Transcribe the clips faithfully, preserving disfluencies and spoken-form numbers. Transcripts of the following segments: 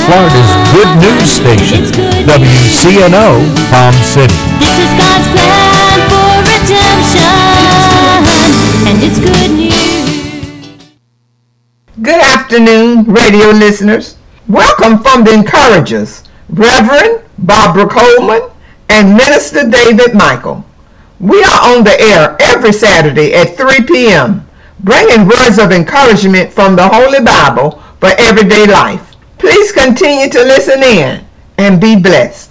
Florida's good news station, W C N O, Palm City. This is God's plan for redemption, and it's good news. Good afternoon, radio listeners. Welcome from the Encouragers, Reverend Barbara Coleman and Minister David Michael. We are on the air every Saturday at three p.m., bringing words of encouragement from the Holy Bible for everyday life. Please continue to listen in and be blessed.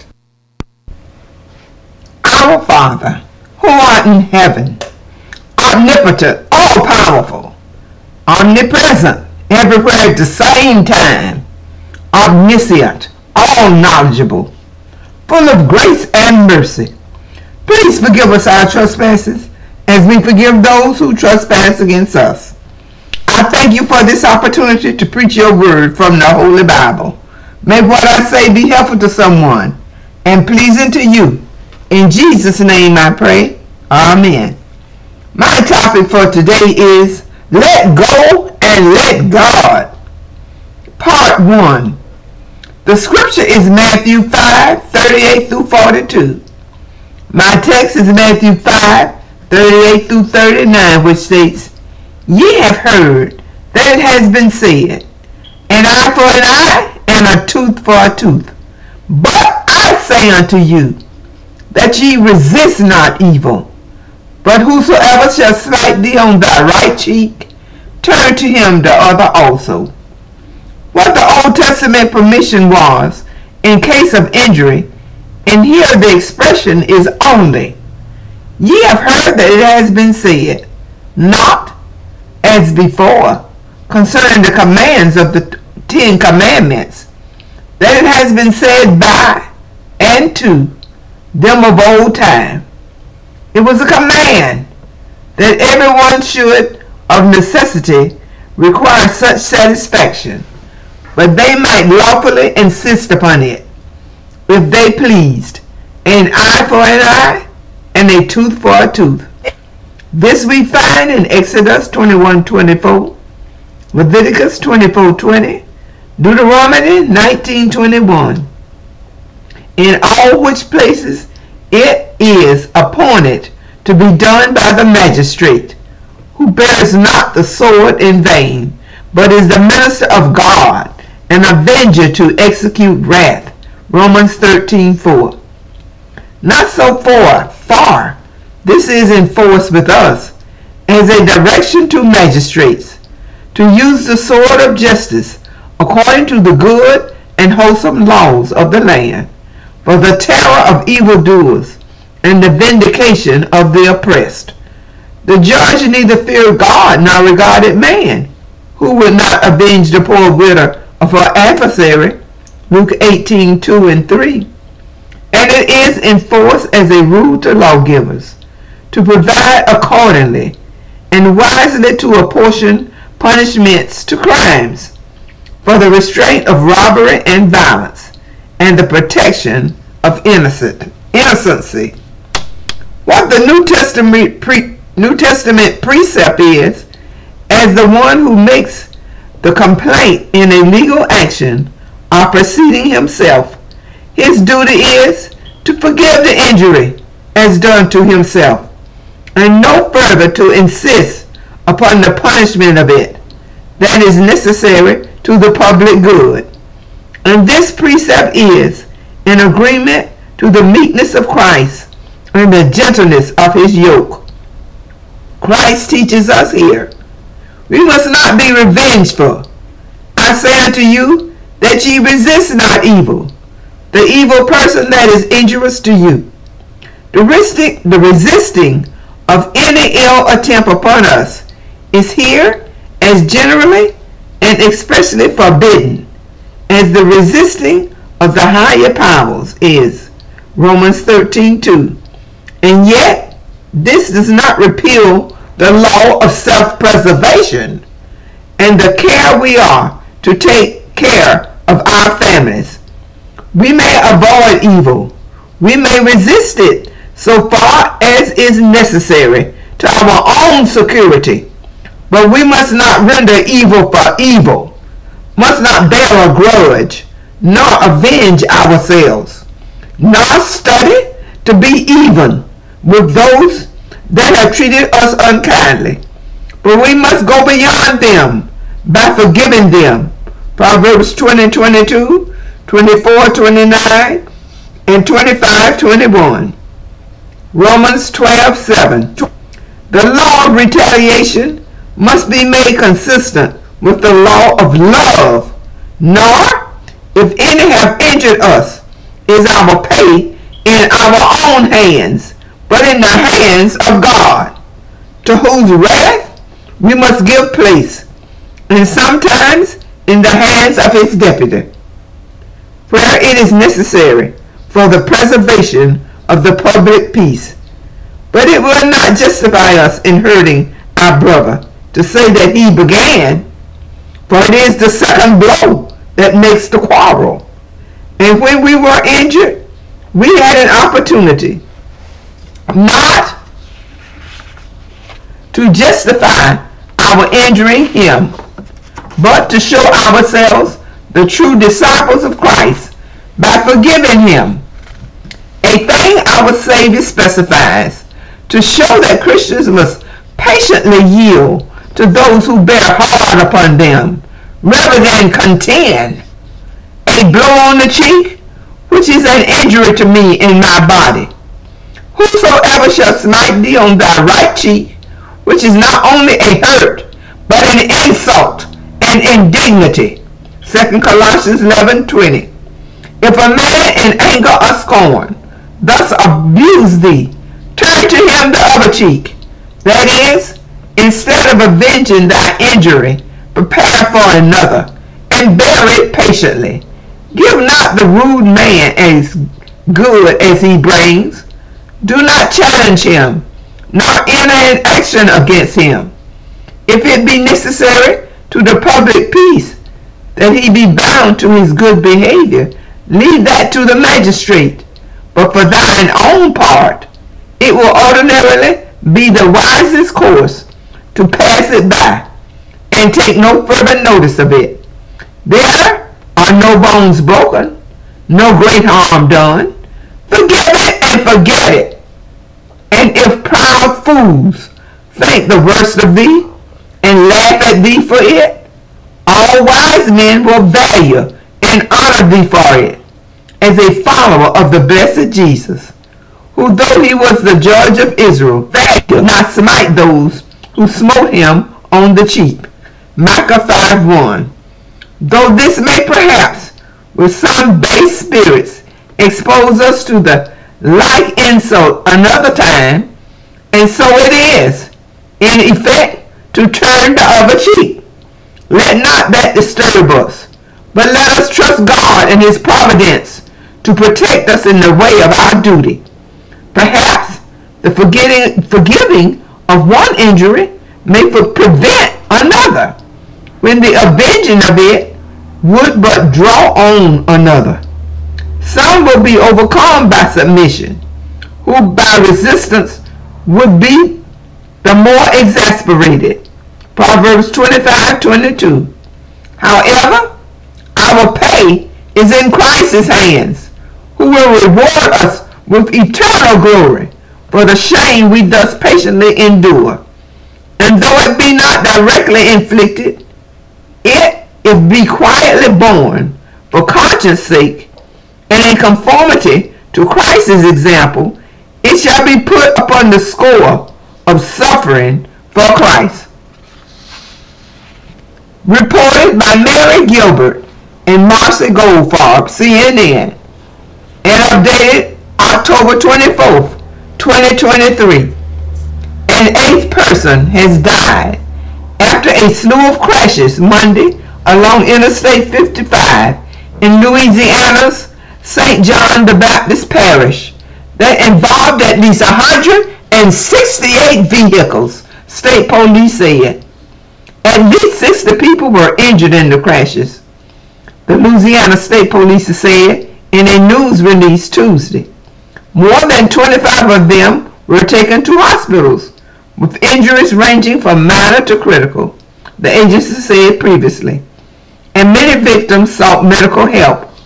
Our Father, who art in heaven, omnipotent, all-powerful, omnipresent, everywhere at the same time, omniscient, all-knowledgeable, full of grace and mercy. Please forgive us our trespasses as we forgive those who trespass against us. I thank you for this opportunity to preach your word from the Holy Bible. May what I say be helpful to someone and pleasing to you. In Jesus' name I pray. Amen. My topic for today is Let Go and Let God. Part one. The scripture is Matthew five, thirty-eight through forty-two. My text is Matthew five, thirty-eight through thirty-nine, which states, Ye have heard that it has been said, an eye for an eye, and a tooth for a tooth. But I say unto you, that ye resist not evil, but whosoever shall smite thee on thy right cheek, turn to him the other also. What the Old Testament permission was, in case of injury, and here the expression is only. Ye have heard that it has been said, not as before, concerning the commands of the Ten Commandments, that it has been said by and to them of old time. It was a command that everyone should of necessity require such satisfaction, but they might lawfully insist upon it, if they pleased, an eye for an eye, and a tooth for a tooth. This we find in Exodus twenty-one twenty-four, Leviticus twenty-four twenty, Deuteronomy nineteen twenty-one. In all which places it is appointed to be done by the magistrate, who bears not the sword in vain, but is the minister of God, an avenger to execute wrath. Romans thirteen four. Not so far, far. This is enforced with us as a direction to magistrates to use the sword of justice according to the good and wholesome laws of the land, for the terror of evildoers and the vindication of the oppressed. The judge neither feared God nor regarded man, who would not avenge the poor widow of her adversary. Luke eighteen two and three. And it is enforced as a rule to lawgivers to provide accordingly and wisely to apportion punishments to crimes, for the restraint of robbery and violence, and the protection of innocent innocency. What the New Testament pre, New Testament precept is, as the one who makes the complaint in a legal action or proceeding himself, his duty is to forgive the injury as done to himself, and no further to insist upon the punishment of it that is necessary to the public good. And this precept is in agreement to the meekness of Christ and the gentleness of his yoke. Christ teaches us here, we must not be revengeful. I say unto you, that ye resist not evil, the evil person that is injurious to you. The resisting, the resisting of any ill attempt upon us is here as generally and especially forbidden, as the resisting of the higher powers is. Romans thirteen two. And yet, this does not repeal the law of self-preservation and the care we are to take care of our families. We may avoid evil. We may resist it so far as is necessary to our own security. But we must not render evil for evil, must not bear a grudge, nor avenge ourselves, nor study to be even with those that have treated us unkindly. But we must go beyond them by forgiving them. Proverbs twenty twenty-two, twenty-four twenty-nine, and twenty-five twenty-one. Romans twelve seven. The law of retaliation must be made consistent with the law of love. Nor, if any have injured us, is our pay in our own hands, but in the hands of God, to whose wrath we must give place, and sometimes in the hands of his deputy, where it is necessary for the preservation of the public peace. But it will not justify us in hurting our brother to say that he began, for it is the second blow that makes the quarrel. And when we were injured, we had an opportunity not to justify our injuring him, but to show ourselves the true disciples of Christ by forgiving him. A thing our Savior specifies to show that Christians must patiently yield to those who bear hard upon them, rather than contend. A blow on the cheek, which is an injury to me in my body. Whosoever shall smite thee on thy right cheek, which is not only a hurt, but an insult and indignity. Second Corinthians eleven twenty. If a man in anger or scorn thus abuse thee, turn to him the other cheek. That is, instead of avenging thy injury, prepare for another, and bear it patiently. Give not the rude man as good as he brings. Do not challenge him, nor enter in action against him. If it be necessary to the public peace that he be bound to his good behavior, leave that to the magistrate. But for thine own part, it will ordinarily be the wisest course to pass it by and take no further notice of it. There are no bones broken, no great harm done. Forgive it and forget it. And if proud fools think the worst of thee and laugh at thee for it, all wise men will value and honor thee for it, as a follower of the blessed Jesus, who though he was the judge of Israel, did not smite those who smote him on the cheek. Micah five one. Though this may perhaps with some base spirits expose us to the like insult another time, and so it is, in effect, to turn the other cheek. Let not that disturb us, but let us trust God and his providence to protect us in the way of our duty. Perhaps the forgetting, forgiving of one injury may prevent another, when the avenging of it would but draw on another. Some will be overcome by submission, who by resistance would be the more exasperated. Proverbs twenty-five twenty-two. However, our pay is in Christ's hands, who will reward us with eternal glory for the shame we thus patiently endure. And though it be not directly inflicted, it, if be quietly borne for conscience sake, and in conformity to Christ's example, it shall be put upon the score of suffering for Christ. Reported by Mary Gilbert and Marcy Goldfarb, C N N, and updated October twenty-fourth, twenty twenty-three. An eighth person has died after a slew of crashes Monday along Interstate fifty-five in Louisiana's Saint John the Baptist Parish that involved at least one hundred sixty-eight vehicles, state police said. At least sixty people were injured in the crashes, the Louisiana State Police said in a news release Tuesday. More than twenty-five of them were taken to hospitals with injuries ranging from minor to critical, the agency said previously, and many victims sought medical help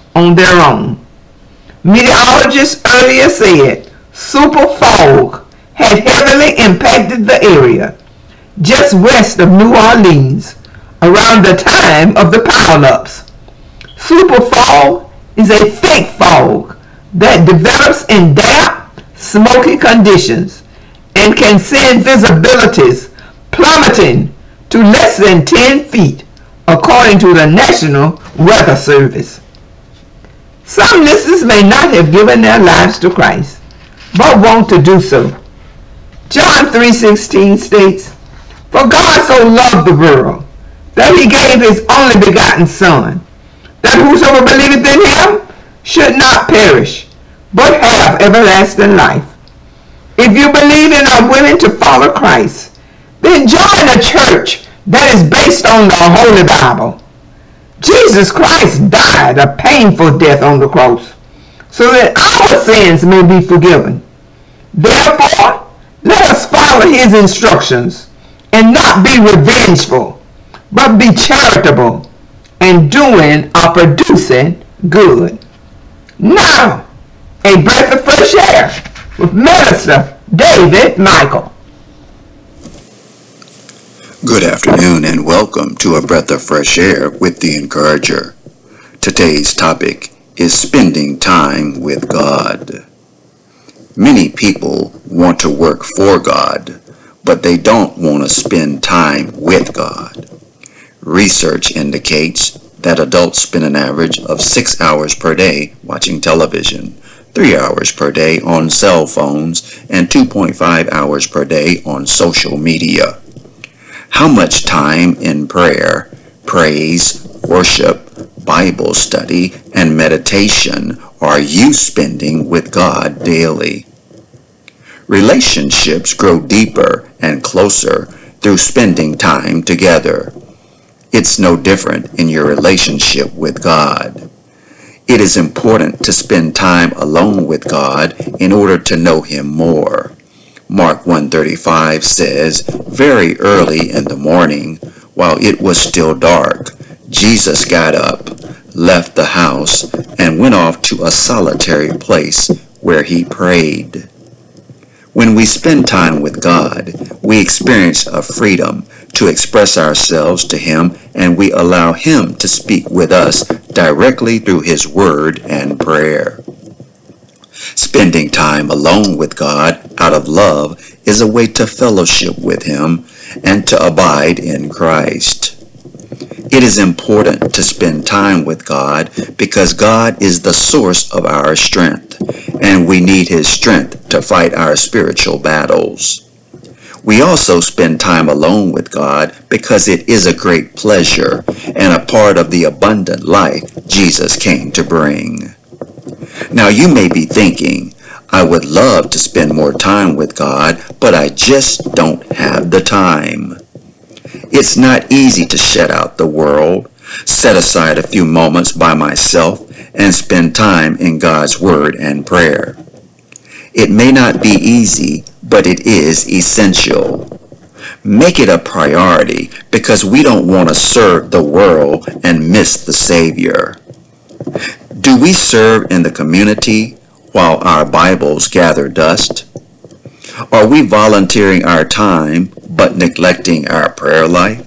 on their own. Meteorologists earlier said super fog had heavily impacted the area just west of New Orleans around the time of the pileups. Super fog is a thick fog that develops in damp, smoky conditions and can send visibilities plummeting to less than ten feet, according to the National Weather Service. Some listeners may not have given their lives to Christ, but want to do so. John three sixteen states, "For God so loved the world, that he gave his only begotten Son, that whosoever believeth in him should not perish, but have everlasting life." If you believe and are willing to follow Christ, then join a church that is based on the Holy Bible. Jesus Christ died a painful death on the cross so that our sins may be forgiven. Therefore, let us follow his instructions and not be revengeful, but be charitable and doing or producing good. Now, a breath of fresh air with Minister David Michael. Good afternoon and welcome to A Breath of Fresh Air with the Encourager. Today's topic is spending time with God. Many people want to work for God, but they don't want to spend time with God. Research indicates that adults spend an average of six hours per day watching television, three hours per day on cell phones, and two point five hours per day on social media. How much time in prayer, praise, worship, Bible study, and meditation are you spending with God daily? Relationships grow deeper and closer through spending time together. It's no different in your relationship with God. It is important to spend time alone with God in order to know him more. Mark one thirty-five says, "Very early in the morning, while it was still dark, Jesus got up, left the house, and went off to a solitary place where he prayed." When we spend time with God, we experience a freedom to express ourselves to him, and we allow him to speak with us directly through his word and prayer. Spending time alone with God out of love is a way to fellowship with him and to abide in Christ. It is important to spend time with God because God is the source of our strength, and we need his strength to fight our spiritual battles. We also spend time alone with God because it is a great pleasure and a part of the abundant life Jesus came to bring. Now you may be thinking, I would love to spend more time with God, but I just don't have the time. It's not easy to shut out the world, set aside a few moments by myself, and spend time in God's Word and prayer. It may not be easy, but it is essential. Make it a priority because we don't want to serve the world and miss the Savior. Do we serve in the community while our Bibles gather dust? Are we volunteering our time but neglecting our prayer life?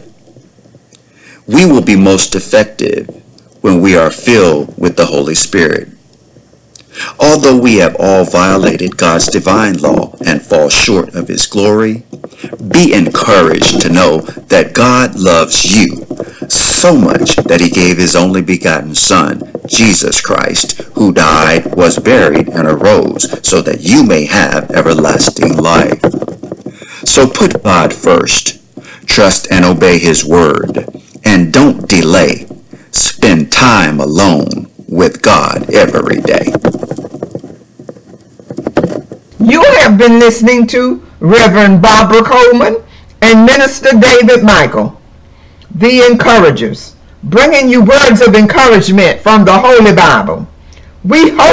We will be most effective when we are filled with the Holy Spirit. Although we have all violated God's divine law and fall short of his glory, be encouraged to know that God loves you so much that he gave his only begotten Son, Jesus Christ, who died, was buried, and arose so that you may have everlasting life. So put God first, trust and obey his word, and don't delay. Spend time alone with God every day. You have been listening to Reverend Barbara Coleman and Minister David Michael, the Encouragers, bringing you words of encouragement from the Holy Bible. We hope